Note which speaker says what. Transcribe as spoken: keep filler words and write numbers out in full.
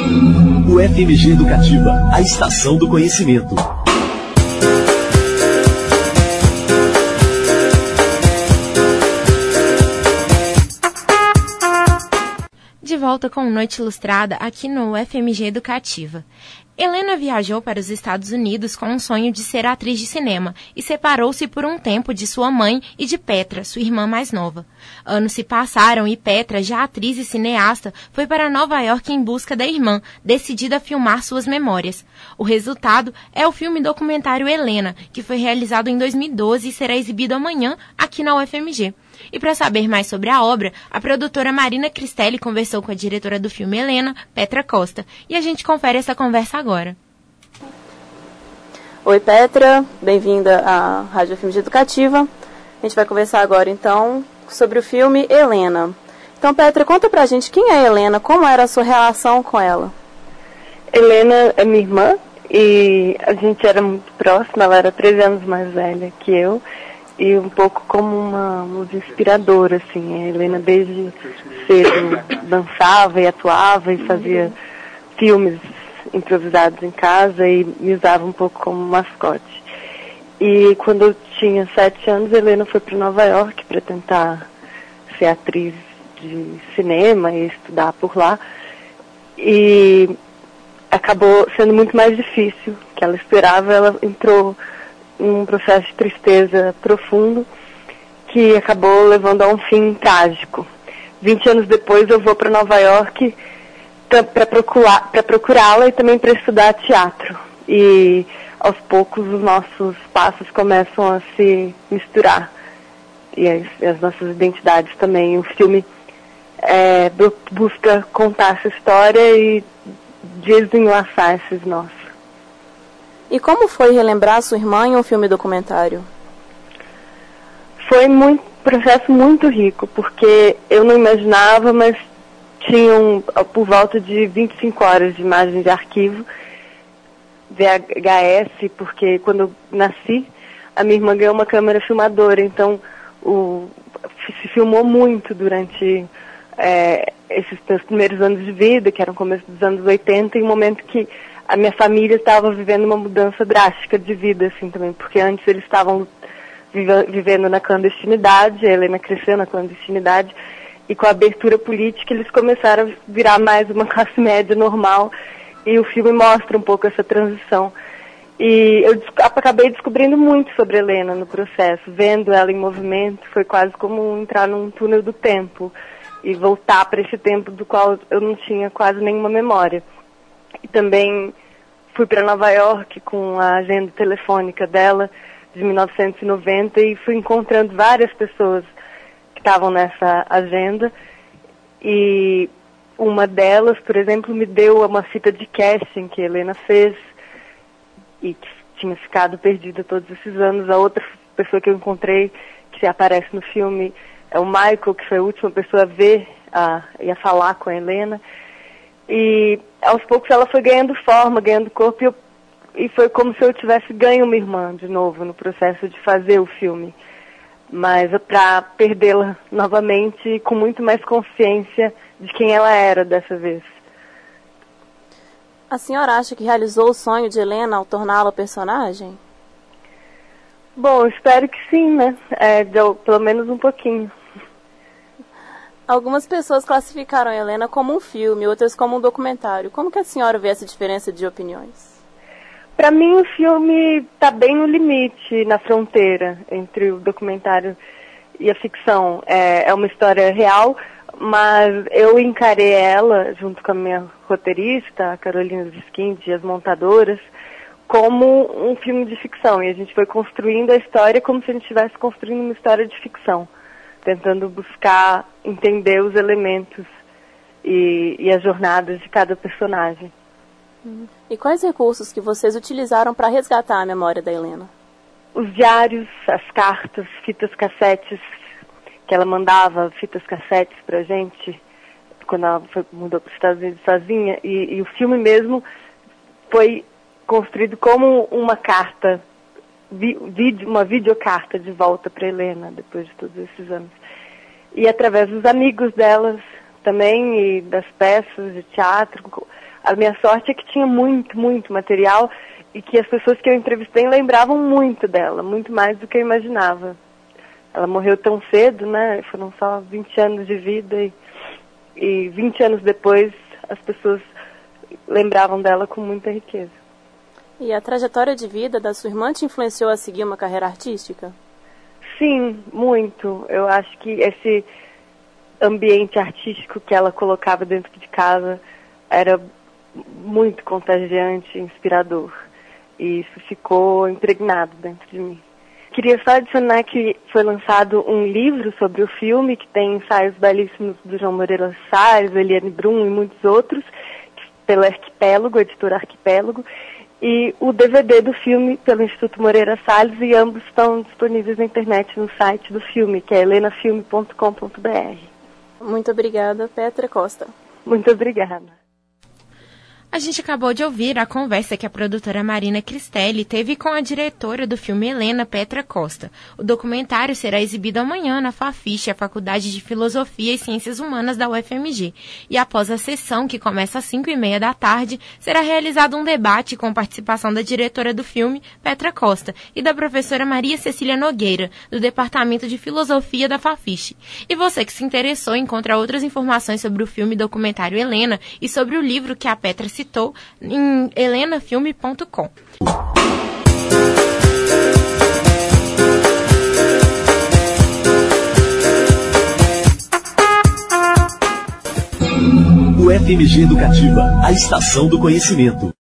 Speaker 1: O F M G Educativa, a estação do conhecimento.
Speaker 2: De volta com Noite Ilustrada aqui no F M G Educativa. Helena viajou para os Estados Unidos com um sonho de ser atriz de cinema e separou-se por um tempo de sua mãe e de Petra, sua irmã mais nova. Anos se passaram e Petra, já atriz e cineasta, foi para Nova York em busca da irmã, decidida a filmar suas memórias. O resultado é o filme documentário Helena, que foi realizado em dois mil e doze e será exibido amanhã aqui na U F M G. E para saber mais sobre a obra, a produtora Marina Cristelli conversou com a diretora do filme Helena, Petra Costa, e a gente confere essa conversa agora.
Speaker 3: Oi, Petra, bem-vinda à Rádio F M G Educativa. A gente vai conversar agora, então, sobre o filme Helena. Então, Petra, conta pra gente quem é Helena, como era a sua relação com ela?
Speaker 4: Helena é minha irmã e a gente era muito próxima, ela era treze anos mais velha que eu. E um pouco como uma musa inspiradora, assim. A Helena desde cedo dançava e atuava e fazia filmes improvisados em casa e me usava um pouco como mascote. E quando eu tinha sete anos, a Helena foi para Nova York para tentar ser atriz de cinema e estudar por lá. E acabou sendo muito mais difícil que ela esperava. Ela entrou um processo de tristeza profundo que acabou levando a um fim trágico. Vinte anos depois eu vou para Nova York para procurar, para procurá-la e também para estudar teatro. E aos poucos os nossos passos começam a se misturar. E as, as nossas identidades também. O filme é, busca contar essa história e desenlaçar esses nós.
Speaker 3: E como foi relembrar sua irmã em um filme documentário?
Speaker 4: Foi um processo muito rico, porque eu não imaginava, mas tinham por volta de vinte e cinco horas de imagem de arquivo, V H S, porque quando eu nasci, a minha irmã ganhou uma câmera filmadora, então o, se filmou muito durante é, esses meus primeiros anos de vida, que eram o começo dos anos oitenta, em um momento que a minha família estava vivendo uma mudança drástica de vida, assim, também, porque antes eles estavam vive, vivendo na clandestinidade, a Helena cresceu na clandestinidade, e com a abertura política eles começaram a virar mais uma classe média normal, e o filme mostra um pouco essa transição. E eu acabei descobrindo muito sobre a Helena no processo, vendo ela em movimento, foi quase como entrar num túnel do tempo, e voltar para esse tempo do qual eu não tinha quase nenhuma memória. E também fui para Nova York com a agenda telefônica dela de mil novecentos e noventa e fui encontrando várias pessoas que estavam nessa agenda. E uma delas, por exemplo, me deu uma fita de casting que a Helena fez e que tinha ficado perdida todos esses anos. A outra pessoa que eu encontrei, que aparece no filme, é o Michael, que foi a última pessoa a ver a, e a falar com a Helena. E aos poucos ela foi ganhando forma, ganhando corpo, e, eu, e foi como se eu tivesse ganho uma irmã de novo no processo de fazer o filme. Mas para perdê-la novamente com muito mais consciência de quem ela era dessa vez.
Speaker 3: A senhora acha que realizou o sonho de Helena ao torná-la personagem?
Speaker 4: Bom, espero que sim, né? É, deu, pelo menos um pouquinho.
Speaker 3: Algumas pessoas classificaram a Helena como um filme, outras como um documentário. Como que a senhora vê essa diferença de opiniões?
Speaker 4: Para mim, o filme está bem no limite, na fronteira entre o documentário e a ficção. É, é uma história real, mas eu encarei ela, junto com a minha roteirista, a Carolina Ziskind, e as montadoras, como um filme de ficção. E a gente foi construindo a história como se a gente estivesse construindo uma história de ficção, tentando buscar entender os elementos e, e as jornadas de cada personagem.
Speaker 3: E quais recursos que vocês utilizaram para resgatar a memória da Helena?
Speaker 4: Os diários, as cartas, fitas cassetes, que ela mandava fitas cassetes pra gente, quando ela foi, mudou para os Estados Unidos sozinha, e, e o filme mesmo foi construído como uma carta, vi, vídeo, uma videocarta de volta para Helena, depois de todos esses anos. E através dos amigos delas também, e das peças de teatro, A minha sorte é que tinha muito, muito material e que as pessoas que eu entrevistei lembravam muito dela, muito mais do que eu imaginava. Ela morreu tão cedo, né? Foram só vinte anos de vida e, e vinte anos depois as pessoas lembravam dela com muita riqueza.
Speaker 3: E a trajetória de vida da sua irmã te influenciou a seguir uma carreira artística?
Speaker 4: Sim, muito. Eu acho que esse ambiente artístico que ela colocava dentro de casa era muito contagiante, inspirador. E isso ficou impregnado dentro de mim. Queria só adicionar que foi lançado um livro sobre o filme, que tem ensaios belíssimos do João Moreira Salles, Eliane Brum e muitos outros, pela Arquipélago, editora Arquipélago, e o D V D do filme pelo Instituto Moreira Salles, e ambos estão disponíveis na internet no site do filme, que é helena filme ponto com ponto b r.
Speaker 3: Muito obrigada, Petra Costa.
Speaker 4: Muito obrigada.
Speaker 2: A gente acabou de ouvir a conversa que a produtora Marina Cristelli teve com a diretora do filme Helena, Petra Costa. O documentário será exibido amanhã na Fafiche, a Faculdade de Filosofia e Ciências Humanas da U F M G. E após a sessão, que começa às cinco e meia da tarde, será realizado um debate com participação da diretora do filme, Petra Costa, e da professora Maria Cecília Nogueira, do Departamento de Filosofia da Fafiche. E você que se interessou encontra outras informações sobre o filme documentário Helena e sobre o livro que a Petra citou em helena filme ponto com.
Speaker 1: U F M G Educativa, a estação do conhecimento.